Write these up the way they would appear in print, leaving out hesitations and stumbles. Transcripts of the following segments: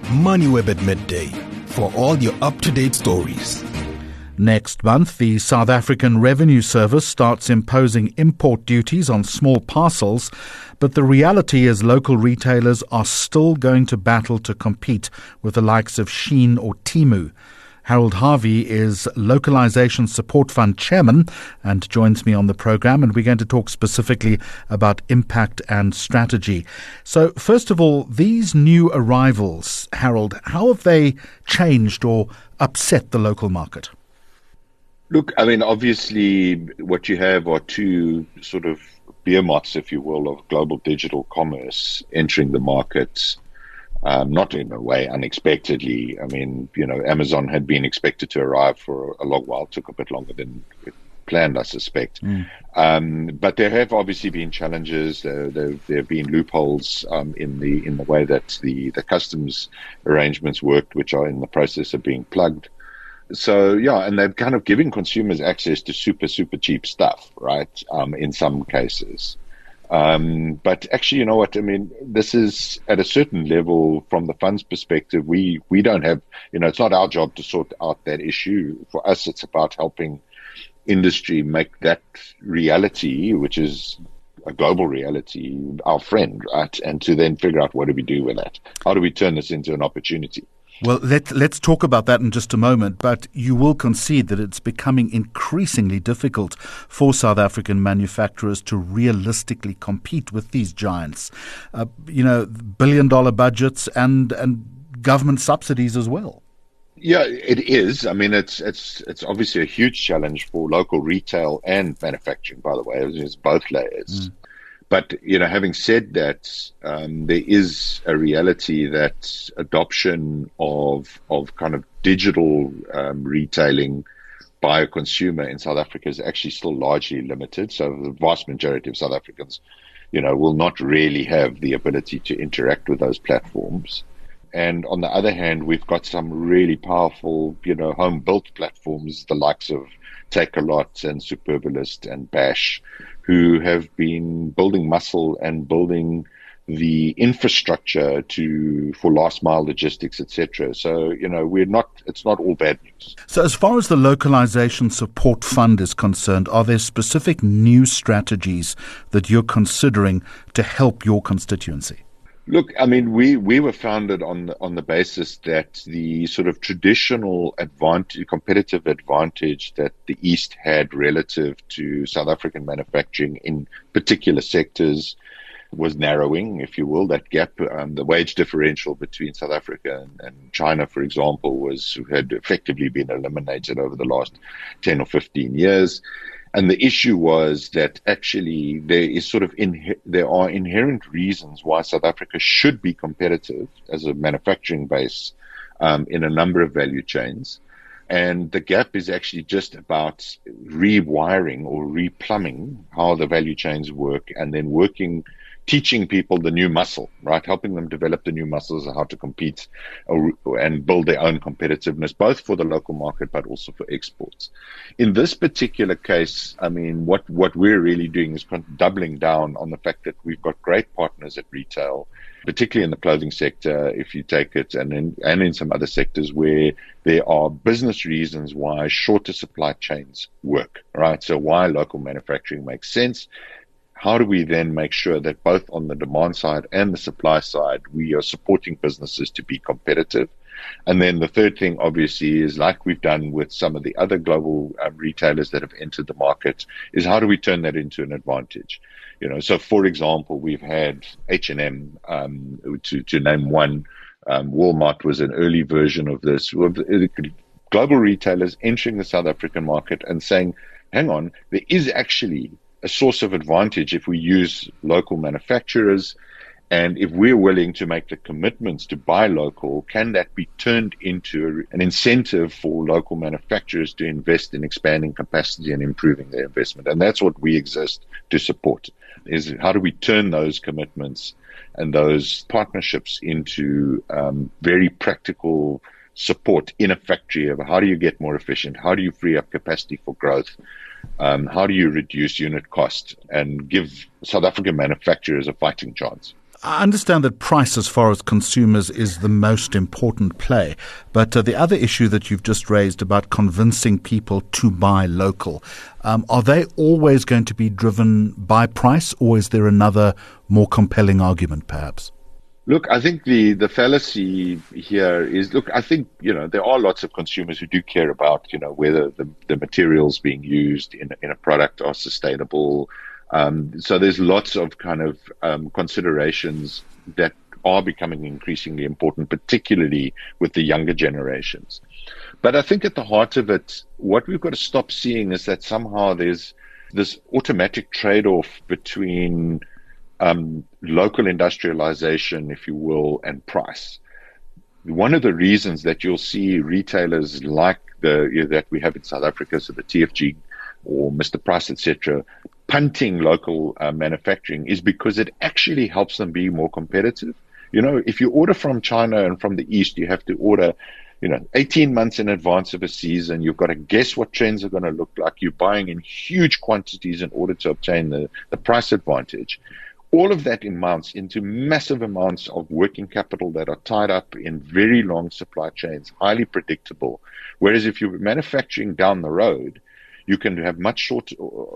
MoneyWeb at midday for all your up-to-date stories. Next month, the South African Revenue Service starts imposing import duties on small parcels, but the reality is local retailers are still going to battle to compete with the likes of Shein or Temu. Harold Harvey is Localization Support Fund Chairman and joins me on the program, and we're going to talk specifically about impact and strategy. So, first of all, these new arrivals, Harold, how have they changed or upset the local market? Look, I mean, obviously what you have are two sort of behemoths, if you will, of global digital commerce entering the market. Not in a way unexpectedly. I mean, Amazon had been expected to arrive for a long while, took a bit longer than planned, I suspect. But there have obviously been challenges. There have been loopholes in the way that the customs arrangements worked, which are in the process of being plugged. So, yeah, and they're kind of giving consumers access to super, super cheap stuff, right, in some cases. But actually, you know what, I mean, this is at a certain level from the fund's perspective, we don't have, it's not our job to sort out that issue. For us, it's about helping industry make that reality, which is a global reality, our friend, right? And to then figure out what do we do with that? How do we turn this into an opportunity? Well, let's talk about that in just a moment, but you will concede that it's becoming increasingly difficult for South African manufacturers to realistically compete with these giants. Billion-dollar budgets and government subsidies as well. Yeah, it is. I mean, it's obviously a huge challenge for local retail and manufacturing, by the way. It's both layers. But, having said that, there is a reality that adoption of kind of digital retailing by a consumer in South Africa is actually still largely limited. So the vast majority of South Africans, will not really have the ability to interact with those platforms. And on the other hand, we've got some really powerful, home-built platforms, the likes of Takealot and Superbalist and Bash, who have been building muscle and building the infrastructure for last mile logistics, etc. So, it's not all bad news. So as far as the Localization Support Fund is concerned, are there specific new strategies that you're considering to help your constituency? Look, I mean, we were founded on the basis that the sort of traditional competitive advantage that the East had relative to South African manufacturing in particular sectors was narrowing, if you will. That gap, the wage differential between South Africa and China, for example, had effectively been eliminated over the last 10 or 15 years. And the issue was that actually there are inherent reasons why South Africa should be competitive as a manufacturing base in a number of value chains. And the gap is actually just about rewiring or replumbing how the value chains work and then teaching people the new muscle, right? Helping them develop the new muscles of how to compete and build their own competitiveness, both for the local market, but also for exports. In this particular case, I mean, what we're really doing is doubling down on the fact that we've got great partners at retail, particularly in the clothing sector, if you take it, and in some other sectors where there are business reasons why shorter supply chains work, right? So why local manufacturing makes sense. How do we then make sure that both on the demand side and the supply side, we are supporting businesses to be competitive? And then the third thing, obviously, is like we've done with some of the other global retailers that have entered the market, is how do we turn that into an advantage? So for example, we've had H&M, to name one. Walmart was an early version of this. Global retailers entering the South African market and saying, hang on, there is actually a source of advantage if we use local manufacturers, and if we're willing to make the commitments to buy local, can that be turned into an incentive for local manufacturers to invest in expanding capacity and improving their investment? And that's what we exist to support, is how do we turn those commitments and those partnerships into very practical support in a factory of how do you get more efficient, how do you free up capacity for growth, how do you reduce unit cost and give South African manufacturers a fighting chance? I understand that price, as far as consumers, is the most important play. But the other issue that you've just raised about convincing people to buy local, are they always going to be driven by price, or is there another more compelling argument, perhaps? Look, I think the fallacy here is, I think, there are lots of consumers who do care about, whether the materials being used in a product are sustainable. So there's lots of kind of considerations that are becoming increasingly important, particularly with the younger generations. But I think at the heart of it, what we've got to stop seeing is that somehow there's this automatic trade-off between local industrialization, if you will, and price. One of the reasons that you'll see retailers like that we have in South Africa, so the TFG or Mr. Price, etc., punting local manufacturing is because it actually helps them be more competitive. If you order from China and from the East, you have to order 18 months in advance of a season. You've got to guess what trends are going to look like. You're buying in huge quantities in order to obtain the price advantage. All of that amounts into massive amounts of working capital that are tied up in very long supply chains, highly predictable. Whereas if you're manufacturing down the road, you can have much shorter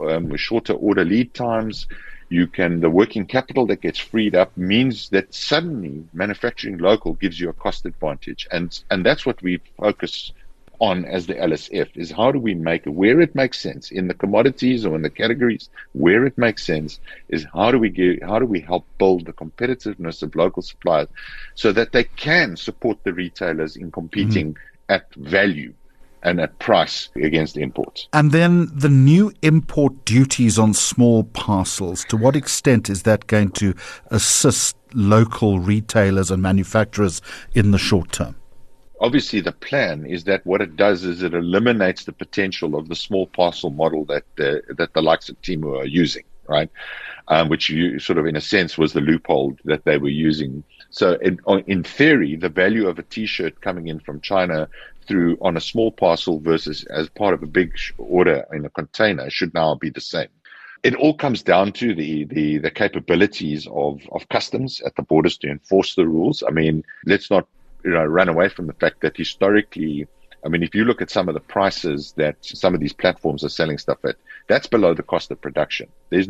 order lead times. The working capital that gets freed up means that suddenly manufacturing local gives you a cost advantage. And that's what we focus on as the LSF, is how do we make, where it makes sense in the commodities or in the categories, where it makes sense, is how do we help build the competitiveness of local suppliers so that they can support the retailers in competing at value and at price against imports. And then the new import duties on small parcels, to what extent is that going to assist local retailers and manufacturers in the short term? Obviously, the plan is that what it does is it eliminates the potential of the small parcel model that the likes of Temu are using, right? Which sort of, in a sense, was the loophole that they were using. So in theory, the value of a T-shirt coming in from China through on a small parcel versus as part of a big order in a container should now be the same. It all comes down to the capabilities of customs at the borders to enforce the rules. I mean, let's not run away from the fact that historically, if you look at some of the prices that some of these platforms are selling stuff at, that's below the cost of production. There's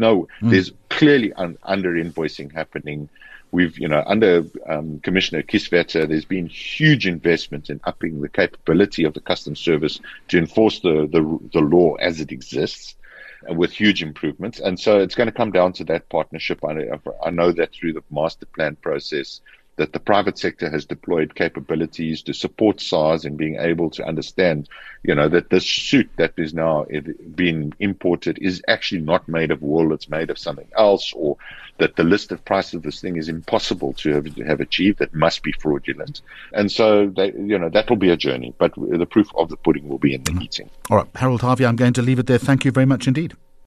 clearly under invoicing happening. We've, under Commissioner Kisweta, there's been huge investment in upping the capability of the customs service to enforce the law as it exists, with huge improvements. And so it's going to come down to that partnership. I know that through the master plan process, that the private sector has deployed capabilities to support SARS in being able to understand, that this suit that is now being imported is actually not made of wool, it's made of something else, or that the list of prices of this thing is impossible to have achieved, that must be fraudulent. And so, that will be a journey, but the proof of the pudding will be in the eating. All right, Harold Harvey, I'm going to leave it there. Thank you very much indeed.